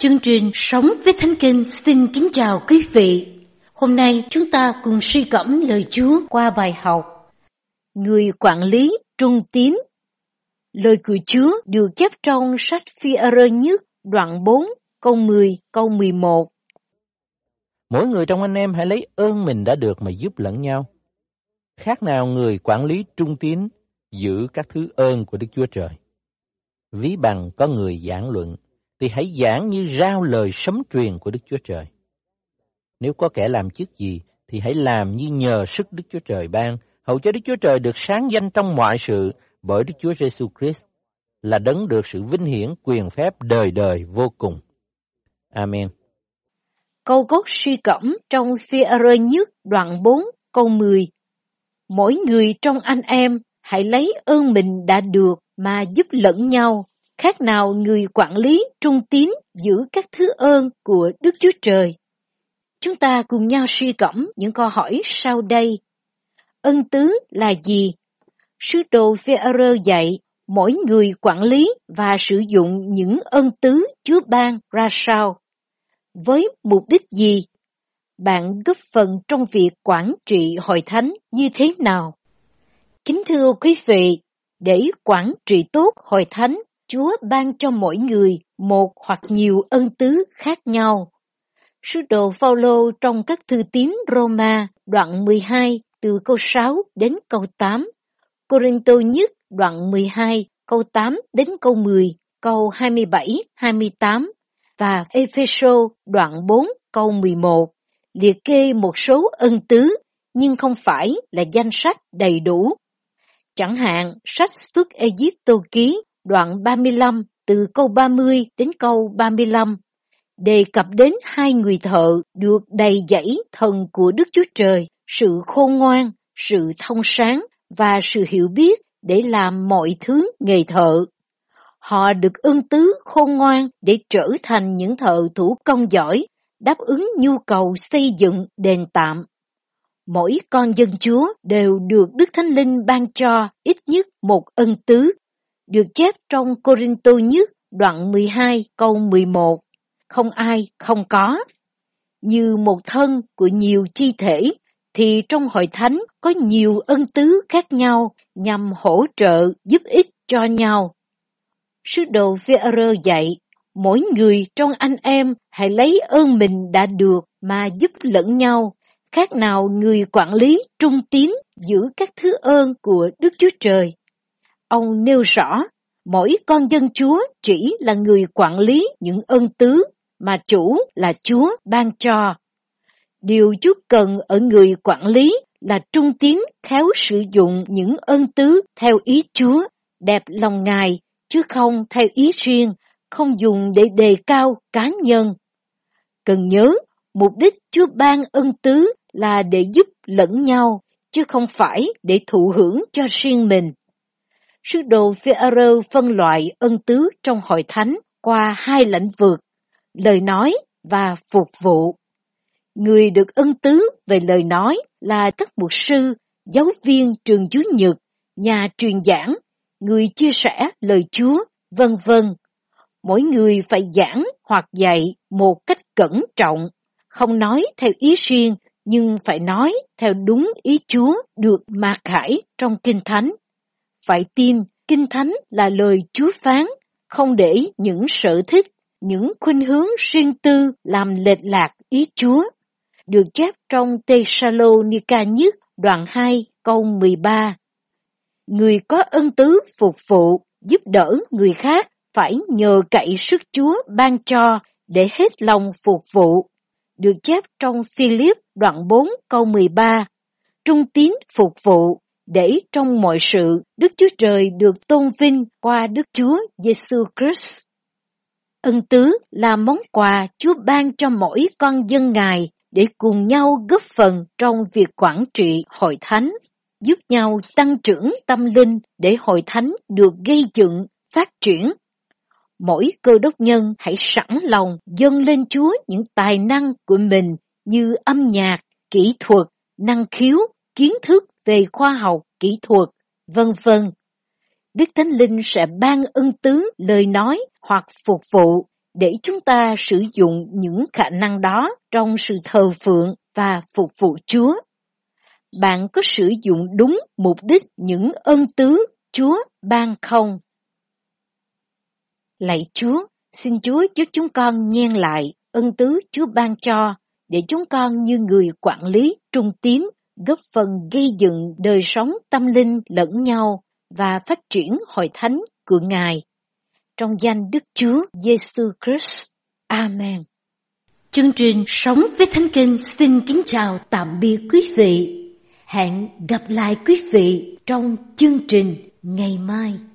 Chương trình Sống với Thánh Kinh xin kính chào quý vị. Hôm nay chúng ta cùng suy gẫm lời Chúa qua bài học Người quản lý trung tín. Lời của Chúa được chép trong sách Phi-e-rơ nhất đoạn 4 câu 10 câu 11. Mỗi người trong anh em hãy lấy ơn mình đã được mà giúp lẫn nhau. Khác nào người quản lý trung tín giữ các thứ ơn của Đức Chúa Trời. Ví bằng có người giảng luận, thì hãy giảng như rao lời sấm truyền của Đức Chúa Trời. Nếu có kẻ làm chức gì, thì hãy làm như nhờ sức Đức Chúa Trời ban, hầu cho Đức Chúa Trời được sáng danh trong mọi sự bởi Đức Chúa Giêsu Christ, là đấng được sự vinh hiển quyền phép đời đời vô cùng. Amen. Câu gốc suy gẫm trong Phi-e-rơ nhất đoạn 4 câu 10. Mỗi người trong anh em hãy lấy ơn mình đã được mà giúp lẫn nhau, khác nào người quản lý trung tín giữ các thứ ơn của Đức Chúa Trời. Chúng ta cùng nhau suy gẫm những câu hỏi sau đây. Ân tứ là gì? Sứ đồ Phi-e-rơ dạy mỗi người quản lý và sử dụng những ân tứ Chúa ban ra sao? Với mục đích gì? Bạn góp phần trong việc quản trị hội thánh như thế nào? Kính thưa quý vị, để quản trị tốt hội thánh, Chúa ban cho mỗi người một hoặc nhiều ân tứ khác nhau. Sứ đồ Phao-lô trong các thư tín Roma đoạn 12 từ câu 6 đến câu 8, Cô-rinh-tô nhất đoạn 12 câu 8 đến câu 10, câu 27, 28 và Ê-phê-sô đoạn 4 câu 11 liệt kê một số ân tứ nhưng không phải là danh sách đầy đủ. Chẳng hạn, sách Xuất Ê-díp-tô ký đoạn 35 từ câu 30 đến câu 35 đề cập đến hai người thợ được đầy dẫy thần của Đức Chúa Trời, sự khôn ngoan, sự thông sáng và sự hiểu biết để làm mọi thứ nghề thợ. Họ được ân tứ khôn ngoan để trở thành những thợ thủ công giỏi, đáp ứng nhu cầu xây dựng đền tạm. Mỗi con dân Chúa đều được Đức Thánh Linh ban cho ít nhất một ân tứ, được chép trong Cô-rinh-tô nhất đoạn 12 câu 11, không ai không có. Như một thân của nhiều chi thể, thì trong hội thánh có nhiều ân tứ khác nhau nhằm hỗ trợ giúp ích cho nhau. Sứ đồ Phi-e-rơ dạy, mỗi người trong anh em hãy lấy ơn mình đã được mà giúp lẫn nhau, khác nào người quản lý trung tín giữ các thứ ơn của Đức Chúa Trời. Ông nêu rõ, mỗi con dân Chúa chỉ là người quản lý những ân tứ mà chủ là Chúa ban cho. Điều Chúa cần ở người quản lý là trung tín khéo sử dụng những ân tứ theo ý Chúa, đẹp lòng Ngài, chứ không theo ý riêng, không dùng để đề cao cá nhân. Cần nhớ, mục đích Chúa ban ân tứ là để giúp lẫn nhau, chứ không phải để thụ hưởng cho riêng mình. Sứ đồ Phi-e-rơ phân loại ân tứ trong hội thánh qua hai lĩnh vực, lời nói và phục vụ. Người được ân tứ về lời nói là các mục sư, giáo viên trường Chúa Nhật, nhà truyền giảng, người chia sẻ lời Chúa, vân vân. Mỗi người phải giảng hoặc dạy một cách cẩn trọng, không nói theo ý riêng, nhưng phải nói theo đúng ý Chúa được mạc khải trong Kinh Thánh. Phải tin Kinh Thánh là lời Chúa phán, không để những sở thích, những khuynh hướng riêng tư làm lệch lạc ý Chúa. Được chép trong Tê-sa-lô-ni-ca nhất đoạn 2 câu 13. Người có ân tứ phục vụ, giúp đỡ người khác phải nhờ cậy sức Chúa ban cho để hết lòng phục vụ. Được chép trong Phi-líp đoạn 4 câu 13. Trung tín phục vụ để trong mọi sự Đức Chúa Trời được tôn vinh qua Đức Chúa Giêsu Christ. Ân tứ là món quà Chúa ban cho mỗi con dân Ngài để cùng nhau góp phần trong việc quản trị hội thánh, giúp nhau tăng trưởng tâm linh để hội thánh được gây dựng, phát triển. Mỗi cơ đốc nhân hãy sẵn lòng dâng lên Chúa những tài năng của mình như âm nhạc, kỹ thuật, năng khiếu, kiến thức về khoa học, kỹ thuật, vân vân. Đức Thánh Linh sẽ ban ân tứ lời nói hoặc phục vụ để chúng ta sử dụng những khả năng đó trong sự thờ phượng và phục vụ Chúa. Bạn có sử dụng đúng mục đích những ân tứ Chúa ban không? Lạy Chúa, xin Chúa giúp chúng con nhen lại ân tứ Chúa ban cho, để chúng con như người quản lý trung tín góp phần gây dựng đời sống tâm linh lẫn nhau và phát triển hội thánh của Ngài. Trong danh Đức Chúa Giêsu Christ. Amen. Chương trình Sống với Thánh Kinh xin kính chào tạm biệt quý vị. Hẹn gặp lại quý vị trong chương trình ngày mai.